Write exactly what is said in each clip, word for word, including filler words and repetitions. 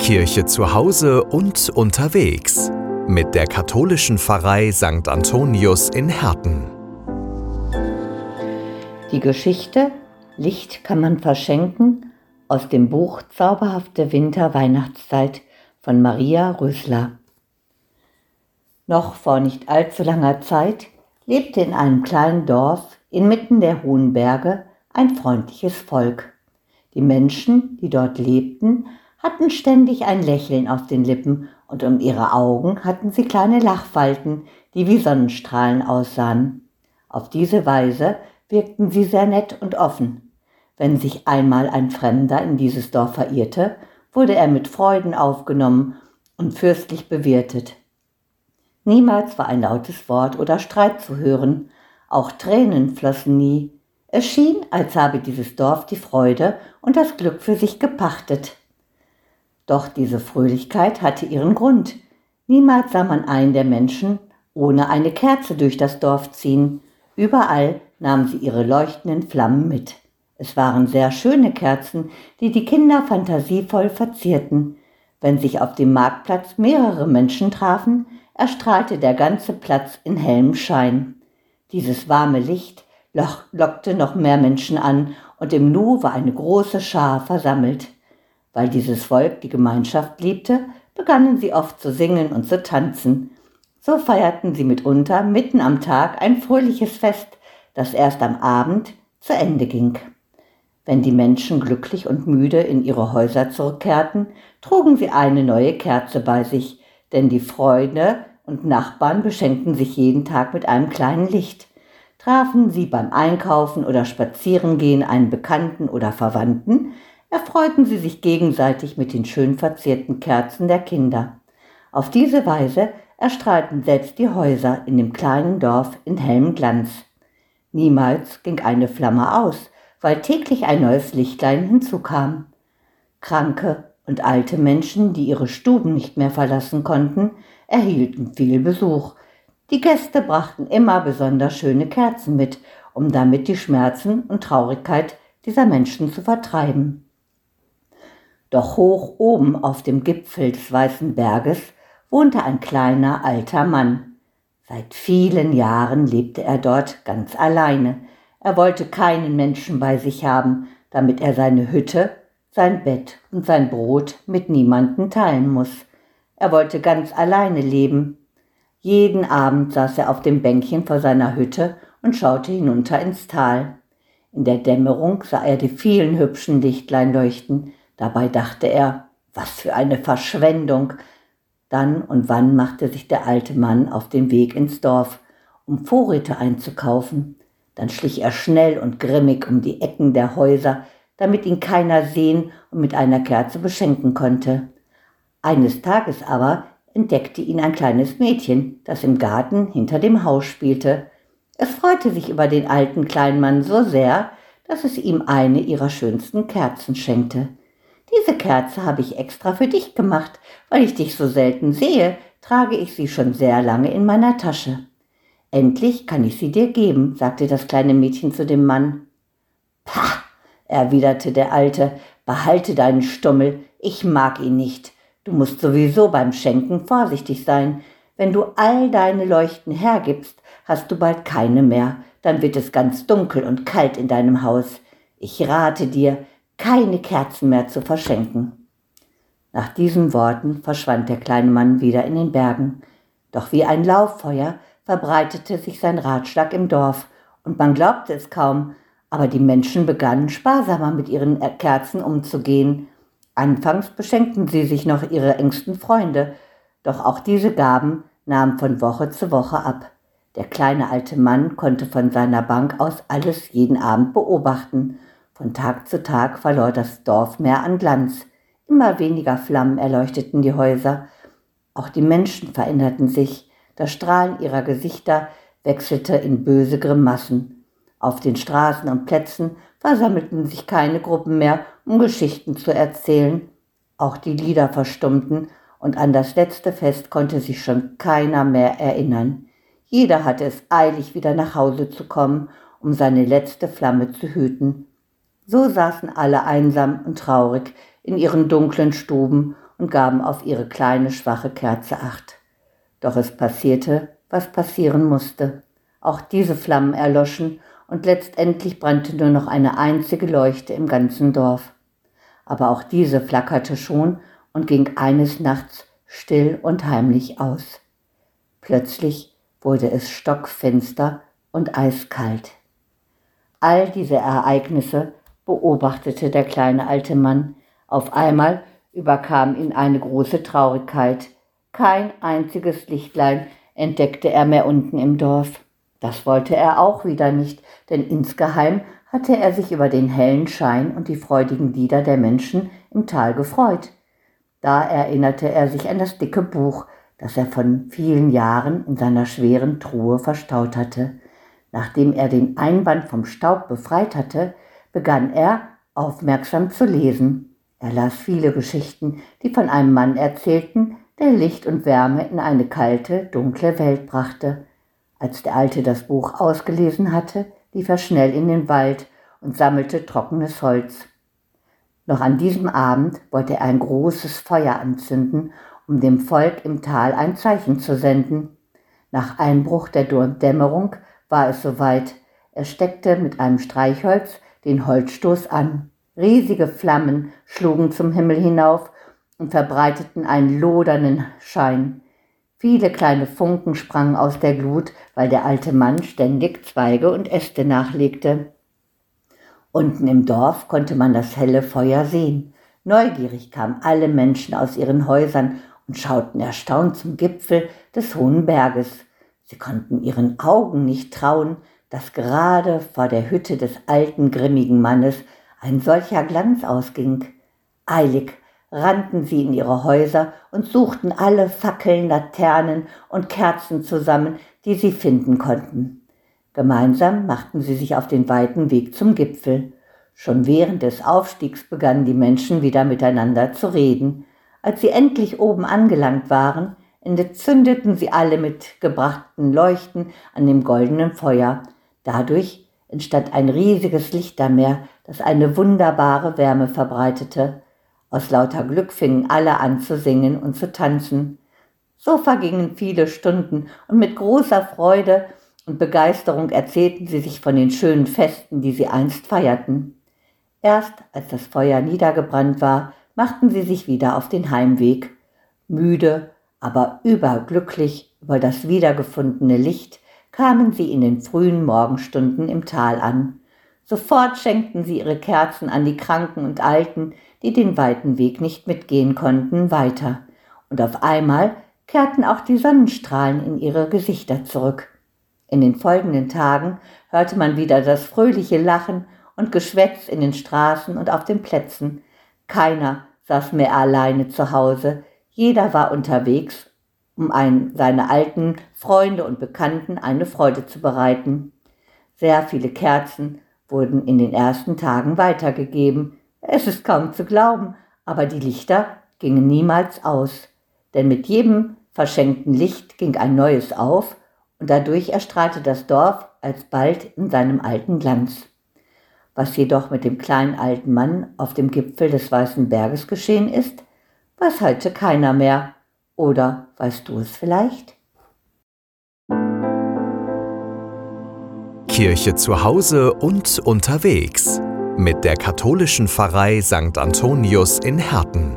Kirche zu Hause und unterwegs mit der katholischen Pfarrei Sankt Antonius in Herten. Die Geschichte Licht kann man verschenken aus dem Buch Zauberhafte Winter-Weihnachtszeit von Maria Rösler. Noch vor nicht allzu langer Zeit lebte in einem kleinen Dorf inmitten der hohen Berge ein freundliches Volk. Die Menschen, die dort lebten, hatten ständig ein Lächeln auf den Lippen und um ihre Augen hatten sie kleine Lachfalten, die wie Sonnenstrahlen aussahen. Auf diese Weise wirkten sie sehr nett und offen. Wenn sich einmal ein Fremder in dieses Dorf verirrte, wurde er mit Freuden aufgenommen und fürstlich bewirtet. Niemals war ein lautes Wort oder Streit zu hören, auch Tränen flossen nie. Es schien, als habe dieses Dorf die Freude und das Glück für sich gepachtet. Doch diese Fröhlichkeit hatte ihren Grund. Niemals sah man einen der Menschen ohne eine Kerze durch das Dorf ziehen. Überall nahmen sie ihre leuchtenden Flammen mit. Es waren sehr schöne Kerzen, die die Kinder fantasievoll verzierten. Wenn sich auf dem Marktplatz mehrere Menschen trafen, erstrahlte der ganze Platz in hellem Schein. Dieses warme Licht lockte noch mehr Menschen an und im Nu war eine große Schar versammelt. Weil dieses Volk die Gemeinschaft liebte, begannen sie oft zu singen und zu tanzen. So feierten sie mitunter mitten am Tag ein fröhliches Fest, das erst am Abend zu Ende ging. Wenn die Menschen glücklich und müde in ihre Häuser zurückkehrten, trugen sie eine neue Kerze bei sich, denn die Freunde und Nachbarn beschenkten sich jeden Tag mit einem kleinen Licht. Trafen sie beim Einkaufen oder Spazierengehen einen Bekannten oder Verwandten, erfreuten sie sich gegenseitig mit den schön verzierten Kerzen der Kinder. Auf diese Weise erstrahlten selbst die Häuser in dem kleinen Dorf in hellem Glanz. Niemals ging eine Flamme aus, weil täglich ein neues Lichtlein hinzukam. Kranke und alte Menschen, die ihre Stuben nicht mehr verlassen konnten, erhielten viel Besuch. Die Gäste brachten immer besonders schöne Kerzen mit, um damit die Schmerzen und Traurigkeit dieser Menschen zu vertreiben. Doch hoch oben auf dem Gipfel des Weißen Berges wohnte ein kleiner alter Mann. Seit vielen Jahren lebte er dort ganz alleine. Er wollte keinen Menschen bei sich haben, damit er seine Hütte, sein Bett und sein Brot mit niemandem teilen muss. Er wollte ganz alleine leben. Jeden Abend saß er auf dem Bänkchen vor seiner Hütte und schaute hinunter ins Tal. In der Dämmerung sah er die vielen hübschen Lichtlein leuchten. Dabei dachte er, was für eine Verschwendung. Dann und wann machte sich der alte Mann auf den Weg ins Dorf, um Vorräte einzukaufen. Dann schlich er schnell und grimmig um die Ecken der Häuser, damit ihn keiner sehen und mit einer Kerze beschenken konnte. Eines Tages aber entdeckte ihn ein kleines Mädchen, das im Garten hinter dem Haus spielte. Es freute sich über den alten kleinen Mann so sehr, dass es ihm eine ihrer schönsten Kerzen schenkte. »Diese Kerze habe ich extra für dich gemacht, weil ich dich so selten sehe, trage ich sie schon sehr lange in meiner Tasche. Endlich kann ich sie dir geben«, sagte das kleine Mädchen zu dem Mann. »Pah«, erwiderte der Alte, »behalte deinen Stummel, ich mag ihn nicht. Du musst sowieso beim Schenken vorsichtig sein. Wenn du all deine Leuchten hergibst, hast du bald keine mehr. Dann wird es ganz dunkel und kalt in deinem Haus. Ich rate dir, keine Kerzen mehr zu verschenken.« Nach diesen Worten verschwand der kleine Mann wieder in den Bergen. Doch wie ein Lauffeuer verbreitete sich sein Ratschlag im Dorf, und man glaubte es kaum, aber die Menschen begannen sparsamer mit ihren Kerzen umzugehen. Anfangs beschenkten sie sich noch ihre engsten Freunde, doch auch diese Gaben nahmen von Woche zu Woche ab. Der kleine alte Mann konnte von seiner Bank aus alles jeden Abend beobachten. Von Tag zu Tag verlor das Dorf mehr an Glanz. Immer weniger Flammen erleuchteten die Häuser. Auch die Menschen veränderten sich. Das Strahlen ihrer Gesichter wechselte in böse Grimassen. Auf den Straßen und Plätzen versammelten sich keine Gruppen mehr, um Geschichten zu erzählen. Auch die Lieder verstummten und an das letzte Fest konnte sich schon keiner mehr erinnern. Jeder hatte es eilig, wieder nach Hause zu kommen, um seine letzte Flamme zu hüten. So saßen alle einsam und traurig in ihren dunklen Stuben und gaben auf ihre kleine, schwache Kerze Acht. Doch es passierte, was passieren musste. Auch diese Flammen erloschen und letztendlich brannte nur noch eine einzige Leuchte im ganzen Dorf. Aber auch diese flackerte schon und ging eines Nachts still und heimlich aus. Plötzlich wurde es stockfinster und eiskalt. All diese Ereignisse beobachtete der kleine alte Mann. Auf einmal überkam ihn eine große Traurigkeit. Kein einziges Lichtlein entdeckte er mehr unten im Dorf. Das wollte er auch wieder nicht, denn insgeheim hatte er sich über den hellen Schein und die freudigen Lieder der Menschen im Tal gefreut. Da erinnerte er sich an das dicke Buch, das er von vielen Jahren in seiner schweren Truhe verstaut hatte. Nachdem er den Einband vom Staub befreit hatte, begann er, aufmerksam zu lesen. Er las viele Geschichten, die von einem Mann erzählten, der Licht und Wärme in eine kalte, dunkle Welt brachte. Als der Alte das Buch ausgelesen hatte, lief er schnell in den Wald und sammelte trockenes Holz. Noch an diesem Abend wollte er ein großes Feuer anzünden, um dem Volk im Tal ein Zeichen zu senden. Nach Einbruch der Dämmerung war es soweit. Er steckte mit einem Streichholz den Holzstoß an. Riesige Flammen schlugen zum Himmel hinauf und verbreiteten einen lodernden Schein. Viele kleine Funken sprangen aus der Glut, weil der alte Mann ständig Zweige und Äste nachlegte. Unten im Dorf konnte man das helle Feuer sehen. Neugierig kamen alle Menschen aus ihren Häusern und schauten erstaunt zum Gipfel des hohen Berges. Sie konnten ihren Augen nicht trauen, dass gerade vor der Hütte des alten, grimmigen Mannes ein solcher Glanz ausging. Eilig rannten sie in ihre Häuser und suchten alle Fackeln, Laternen und Kerzen zusammen, die sie finden konnten. Gemeinsam machten sie sich auf den weiten Weg zum Gipfel. Schon während des Aufstiegs begannen die Menschen wieder miteinander zu reden. Als sie endlich oben angelangt waren, entzündeten sie alle mit gebrachten Leuchten an dem goldenen Feuer. Dadurch entstand ein riesiges Lichtermeer, das eine wunderbare Wärme verbreitete. Aus lauter Glück fingen alle an zu singen und zu tanzen. So vergingen viele Stunden und mit großer Freude und Begeisterung erzählten sie sich von den schönen Festen, die sie einst feierten. Erst als das Feuer niedergebrannt war, machten sie sich wieder auf den Heimweg. Müde, aber überglücklich über das wiedergefundene Licht, kamen sie in den frühen Morgenstunden im Tal an. Sofort schenkten sie ihre Kerzen an die Kranken und Alten, die den weiten Weg nicht mitgehen konnten, weiter. Und auf einmal kehrten auch die Sonnenstrahlen in ihre Gesichter zurück. In den folgenden Tagen hörte man wieder das fröhliche Lachen und Geschwätz in den Straßen und auf den Plätzen. Keiner saß mehr alleine zu Hause, jeder war unterwegs, um ein, seine alten Freunde und Bekannten eine Freude zu bereiten. Sehr viele Kerzen wurden in den ersten Tagen weitergegeben. Es ist kaum zu glauben, aber die Lichter gingen niemals aus, denn mit jedem verschenkten Licht ging ein neues auf und dadurch erstrahlte das Dorf alsbald in seinem alten Glanz. Was jedoch mit dem kleinen alten Mann auf dem Gipfel des Weißen Berges geschehen ist, weiß heute keiner mehr. Oder weißt du es vielleicht? Kirche zu Hause und unterwegs mit der katholischen Pfarrei Sankt Antonius in Herten.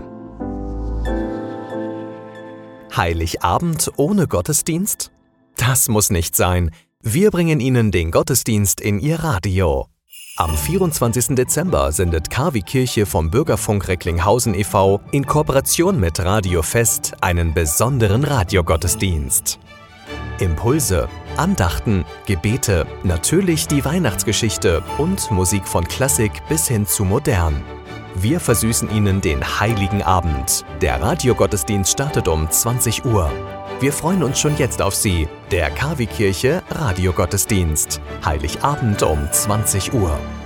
Heiligabend ohne Gottesdienst? Das muss nicht sein. Wir bringen Ihnen den Gottesdienst in Ihr Radio. Am vierundzwanzigsten Dezember sendet K W Kirche vom Bürgerfunk Recklinghausen e V in Kooperation mit Radio Fest einen besonderen Radiogottesdienst. Impulse, Andachten, Gebete, natürlich die Weihnachtsgeschichte und Musik von Klassik bis hin zu modern. Wir versüßen Ihnen den Heiligen Abend. Der Radiogottesdienst startet um zwanzig Uhr. Wir freuen uns schon jetzt auf Sie. Der K W Kirche Radiogottesdienst. Heiligabend um zwanzig Uhr.